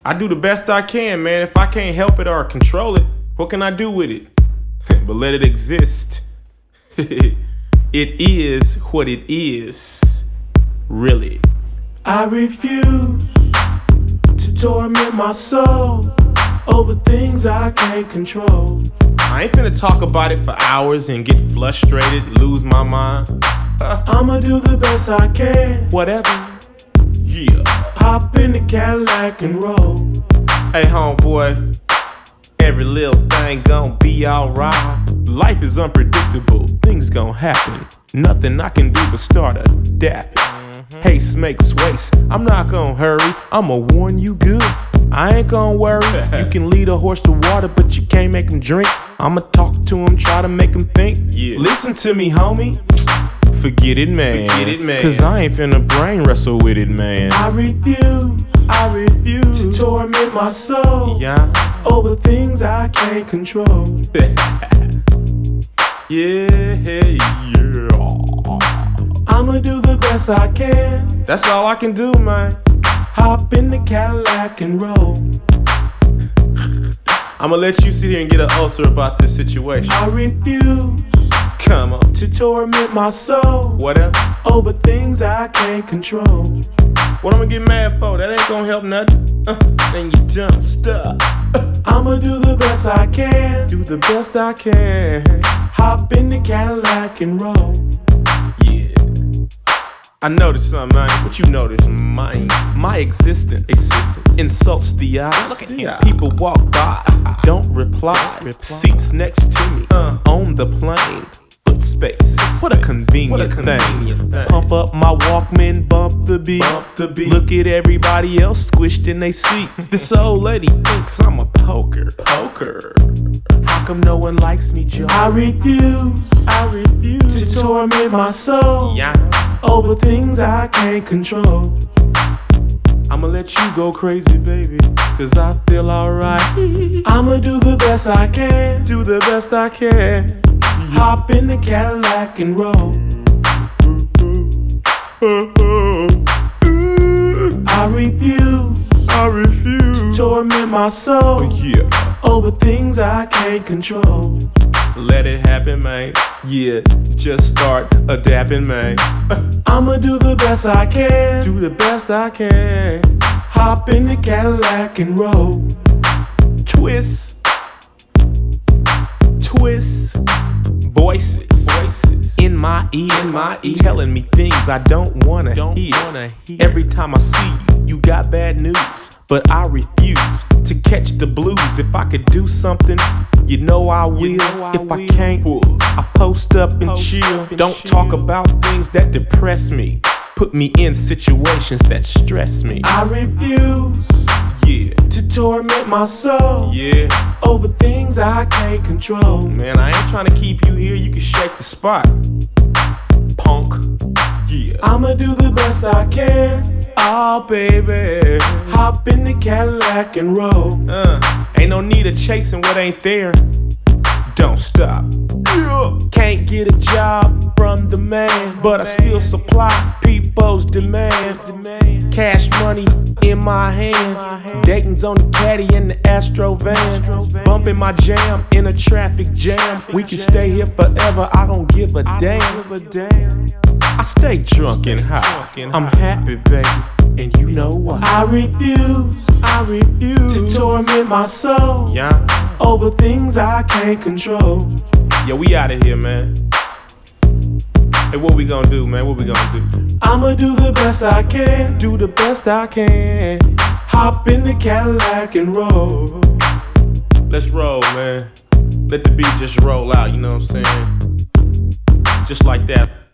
I do the best I can, man. If I can't help it or control it, what can I do with it? But let it exist. It is what it is, really. I refuse to torment my soul over things I can't control. I ain't finna talk about it for hours and get frustrated, lose my mind. I'ma do the best I can. Whatever. Yeah. Hop in the Cadillac and roll. Hey, homeboy, every little thing gon' be alright. Life is unpredictable, things gon' happen. Nothing I can do but start adapting. Haste makes waste, I'm not gon' hurry, I'ma warn you good. I ain't gon' worry, you can lead a horse to water, but you can't make him drink. I'ma talk to him, try to make him think. Yeah. Listen to me, homie. Forget it, man. Cause I ain't finna brain wrestle with it, man. I refuse to torment my soul over things I can't control. Yeah. I'ma do the best I can. That's all I can do, man. Hop in the Cadillac and roll. I'ma let you sit here and get an ulcer about this situation. I refuse Come on. to torment my soul Whatever. over things I can't control. What I'ma get mad for? That ain't gonna help nothing. Then you dumb stuff. I'ma do the best I can. Do the best I can. Hop in the Cadillac and roll. Yeah. I noticed something, man. What you notice, man? My existence insults the eyes. People walk by, don't reply. Seats next to me on the plane. Foot space. What a convenient thing. Pump up my Walkman, bump the beat. Look at everybody else squished in they seat. This old lady thinks I'm a poker. How come no one likes me, Joe? I refuse to torment my soul over things I can't control. I'ma let you go crazy, baby, cause I feel alright. I'ma do the best I can. Do the best I can. Hop in the Cadillac and roll. I refuse to torment my soul over things I can't control. Let it happen, man. Yeah, just start adapting, man. I'ma do the best I can. Do the best I can. Hop in the Cadillac and roll. Twist. Voices in my ear, telling me things I don't wanna hear. Every time I see you, you got bad news, but I refuse to catch the blues. If I could do something, you know I will. If I can't, I post up and chill. Don't talk about things that depress me. Put me in situations that stress me. I refuse to torment my soul over things I can't control. Man, I ain't trying to keep you here, you can shake the spot, punk. I'ma do the best I can. Oh, baby. Hop in the Cadillac and roll. Ain't no need of chasing what ain't there. Don't stop. Can't get a job from the man, but I still supply people's demand. Cash money in my hand. Dayton's on the caddy in the Astro van. Bumping my jam in a traffic jam. We can stay here forever, I don't give a damn. I stay drunk and high. I'm happy, baby, and you know why. I refuse to torment my soul over things I can't control. Yo, we out of here, man. Hey, what we gonna do, man? What we gonna do? I'ma do the best I can. Do the best I can. Hop in the Cadillac and roll. Let's roll, man. Let the beat just roll out, you know what I'm saying? Just like that.